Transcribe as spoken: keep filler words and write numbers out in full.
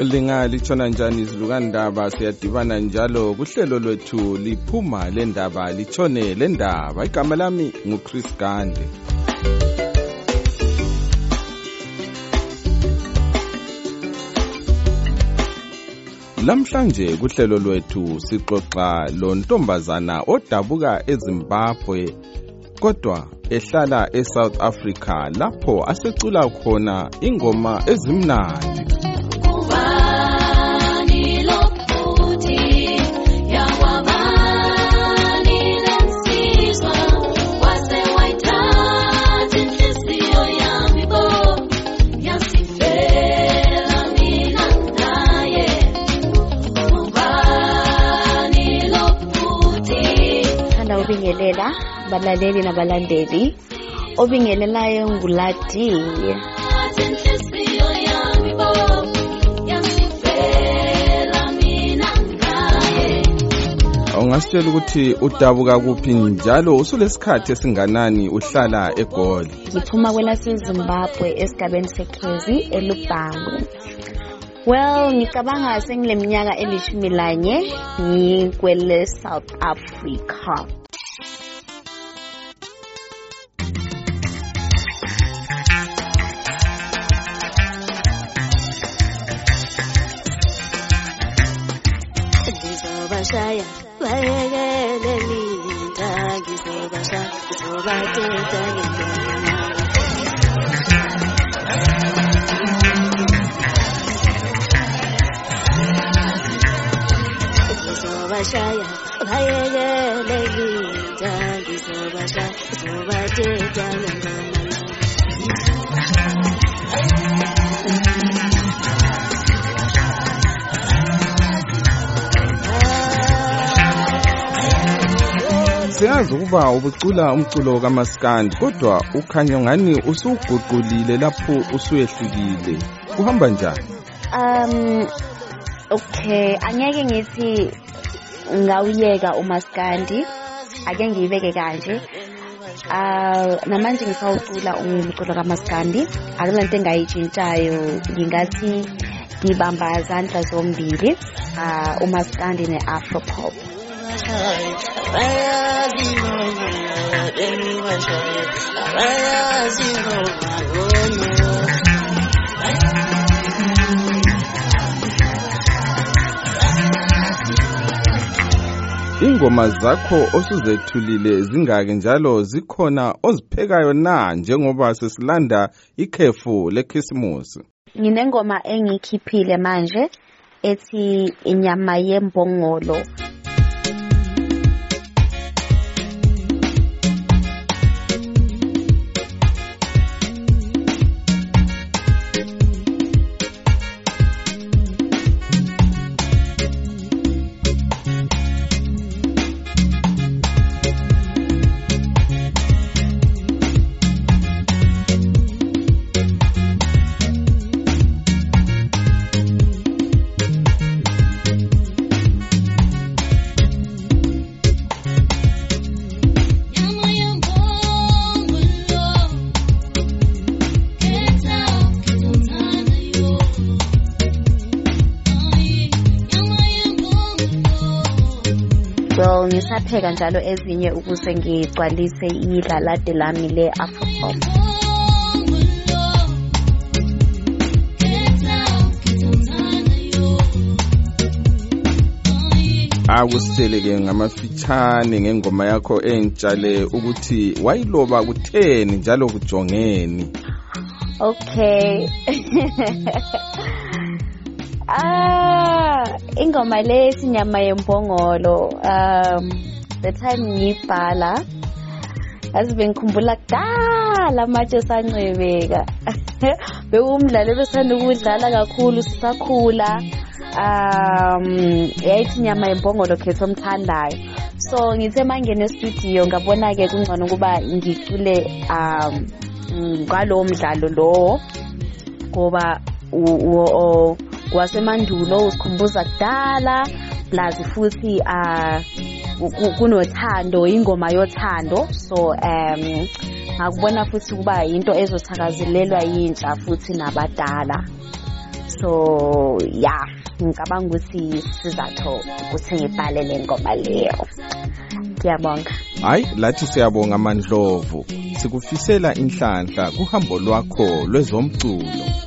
Lingalitshona njani izilukandaba siyadibana njalo kuhlelo lwethu liphuma lendaba litshone lendaba. Igama lami nguChris Gande. Lamhlanje kuhlelo lwethu sixoxa lo ntombazana odabuka eZimbabwe kodwa ehlala eSouth Africa lapho asecula khona ingoma ezimnandi. Obingelela balaleli nabalandeli obingelelayo nguladi Ungasitshela ukuthi udabuka kuphi njalo usulesikhathi esinganani uhlala eGoli? Ngiphuma kwelaseZimbabwe esigabeni seKhezi eLubhango. Well, ngicabanga sengileminyaka elishumi lanye ngikwele South Africa. Ngizobashaya bayekele linda ngizobashaya ngizobathetha ngengoma ngizobashaya bayekele linda ngizobashaya ngizobathetha ngengoma Siyazi ukuba ubucula umculo kaMaskandi kodwa ukhanya ngani usuguqulile lapho usuyehlukile. Kuhamba njani? Um okay, angeke ngithi ngawuyeka uMaskandi, ake ngiyibeke kanje. Ah namanje ngisawucula umculo kaMaskandi, akulanto engayitshintshayo, ngingathi ngibamba izandla zombili, ah uMaskandi neAfropop. Ingoma zakho osuzethulile zingake njalo zikhona oziphekayo na njengoba sesilanda ikhefu leChristmas? Nginengoma engikhiphile manje ethi inyama yembongolo. So ngisapheka njalo ezinye ukuze ngigcwalise idlalade lami leAfropop. Akusitheleke ngamafitshane ngengoma yakho entshale ukuthi wayiloba kutheni njalo kujongeni. Okay. Ah, ingoma lesi inyama yembongolo, um the time ngibhala azibe ngikhumbula kudala manje sancwebeka. Bekumdlalo besanda ukudlala kakhulu sisakhula. Um yayithi inyama yembongolo khetho omthandayo. So ngithe mangene studio ngabona ke kungcono kuba ngicule um ngalo mdlalo lo ngoba u wasemandulo usikhumbuza kudala plus futhi ah kunothando ingoma yothando so um ngakubona futhi kuba into ezothakazelelwa yintsha futhi nabadala so yeah ngicabanga ukuthi sizatho ukuthi ngibhale le ngoma leyo. Ngiyabonga. Hayi lathi siyabonga Mandlovu, sikufisela inhlanhla kuhambo lwakho lwezomculo.